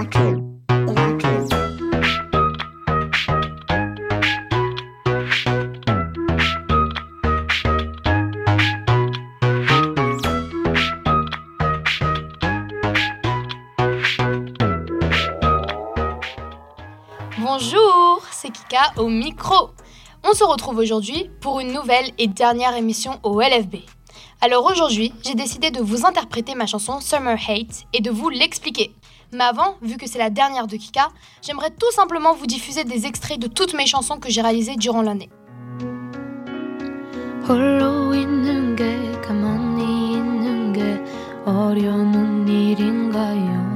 Bonjour, c'est Kika au micro. On se retrouve aujourd'hui pour une nouvelle et dernière émission au LFB. Alors aujourd'hui, j'ai décidé de vous interpréter ma chanson Summer Hate et de vous l'expliquer. Mais avant, vu que c'est la dernière de Kika, j'aimerais tout simplement vous diffuser des extraits de toutes mes chansons que j'ai réalisées durant l'année. 홀로 있는 게 가만히 있는 게 어려운 일인가요?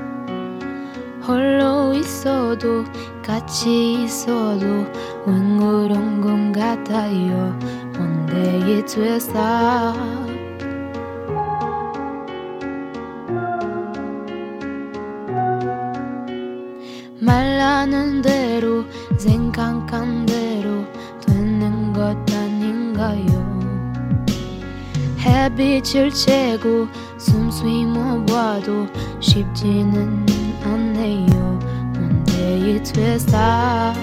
홀로 있어도 같이 있어도 웬 그런 건 같아요. One day it will stop. 말하는 대로 생각한 대로 되는 것 아닌가요? 햇빛을 쬐고 숨 쉬어봐도 쉽지는 않네요. One day it will stop.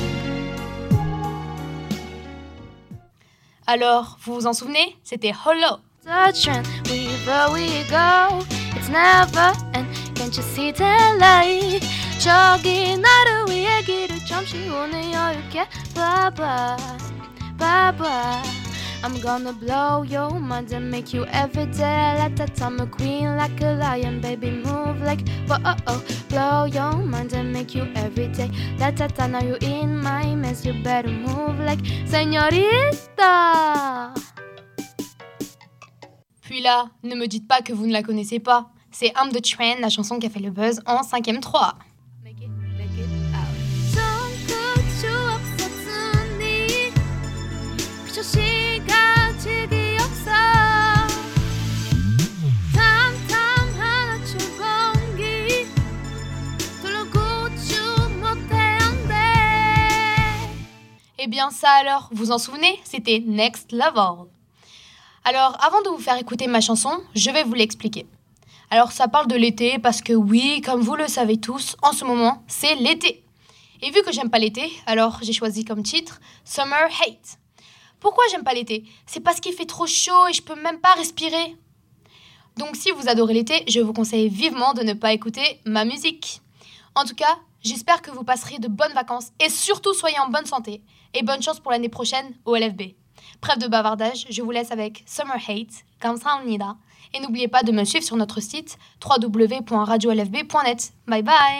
Alors, vous vous en souvenez? C'était Hollow. The trend, wherever we go, it's never end. Can't you see the light? 저기 나를 위해 길을 좀 씌우네요. You can't bye bye, bye bye. I'm gonna blow your mind and make you every day. Like that I'm a queen, like a lion, baby move like whoa oh oh. Blow your mind and make you every day. Like that I know you in my mess, you better move like señorita. Puis là, ne me dites pas que vous ne la connaissez pas. C'est I'm the Trend, la chanson qui a fait le buzz en 5ème 3. Make it out. 손끝이 없었으니 표시가 지기 없어. 담담한 아침 공기 둘러고추 못해 안 돼. Eh bien ça alors, vous en souvenez? C'était Next Level. Alors, avant de vous faire écouter ma chanson, je vais vous l'expliquer. Alors, ça parle de l'été parce que oui, comme vous le savez tous, en ce moment, c'est l'été. Et vu que j'aime pas l'été, alors j'ai choisi comme titre Summer Hate. Pourquoi j'aime pas l'été? C'est parce qu'il fait trop chaud et je peux même pas respirer. Donc, si vous adorez l'été, je vous conseille vivement de ne pas écouter ma musique. En tout cas, j'espère que vous passerez de bonnes vacances et surtout soyez en bonne santé. Et bonne chance pour l'année prochaine au LFB. Trêve de bavardage, je vous laisse avec Summer Hate, 감사합니다. Et n'oubliez pas de me suivre sur notre site www.radiolfb.net. Bye bye.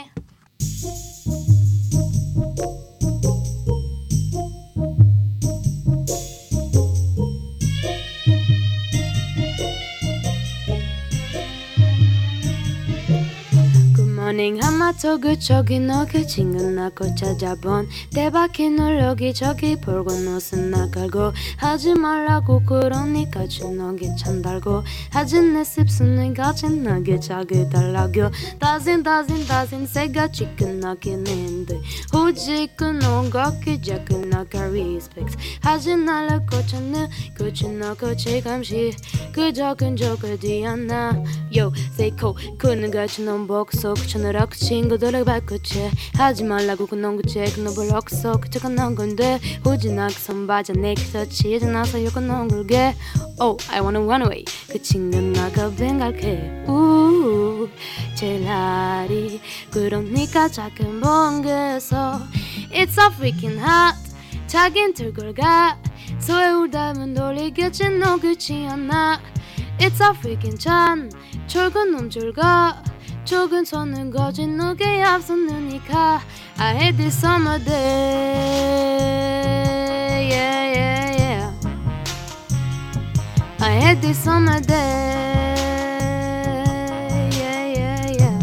morning 하마터그 저기 너 그 친구 나고 찾아본 대박이 널 여기저기 볼고 옷은 나가고 하지 말라고 그러니까 주너기 찬달고 하진 내 습수는 가진 나게 자기 달라고 다신 새가 지끈하긴 한데 오직 그놈 걷기 작은 나가 respect 하지 말라고 찾는 그치너고 지감시 그 적은 저거디 않나 Yo say cool 그는 같이 넌 복속 천하라 그 친구들을 바꾸지 하지 말라고 그놈 그치 그놈 볼록소 그쳐가 난 건데 후진하게 선바자 내게서 치지 나서 요거 넌 굴게 Oh I wanna run away 그 친구 나가 뱅갈게 제일 하리 그러니까 작은 번개에서 It's so freaking hot 자긴 들걸가 소에 울다면 돌리겠지 너 그치 않나 It's so freaking 찬 철근 놈줄가 조금 손은 거진 누게 앞섰느니까 I hate this summer day yeah yeah yeah I hate this summer day yeah yeah yeah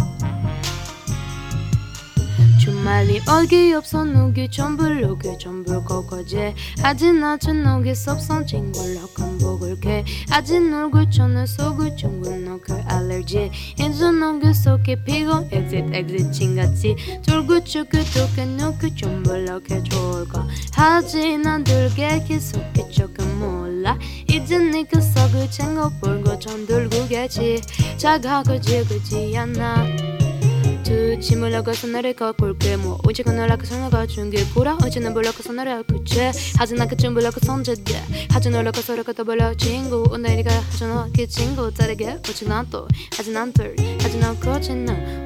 주말이 어이없어 누기 전불로게 전불 거거지 하진 않은 너기 섭선 친구로 건복을게 하진 얼굴 쳐는 속을 중근 너그 알레르기 인준 너그 속에 피고 exit 친같이 돌고 죽고 독해 누구 전불로게 좋을까 하진 안 들게 계속해 조금 몰라 이제 네가 속을 챙겨 볼고 전 들고 계지 자가고 지그지 않나 두 침을 나가서 나를 꺾을게 뭐 오직 올라가서 나가 준게 보라 어제는 불러가서 나를 그체 하지만 그쯤 불러가 손제대 하진 올라가서 올라가다 불러 친구 오늘 네가 하잖아 그 친구 다르게 오직 난또 하진 않들 하진 않고 쟤는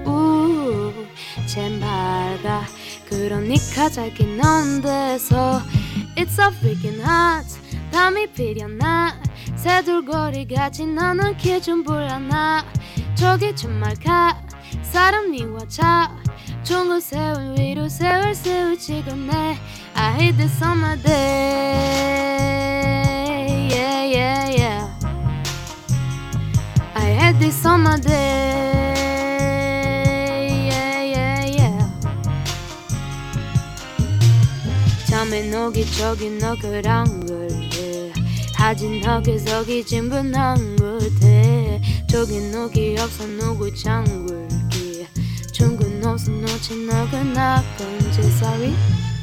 제발 가 그러니까 자기 넌 데서 It's so freaking hot 밤이 피려나 새돌고리같이 나는 기준 불안나 저기 정말 가 사람이 와차 종고 세운 위로 세월 지금 내 I hate this summer day Yeah yeah yeah I hate this summer day Yeah yeah yeah 잠에 녹이 저기 너 그런 걸래 하진 너기저기 진분한 것에 저기 녹이 없어 누구 장굴기 중근 옷은 놓친 너가 나 건지 sorry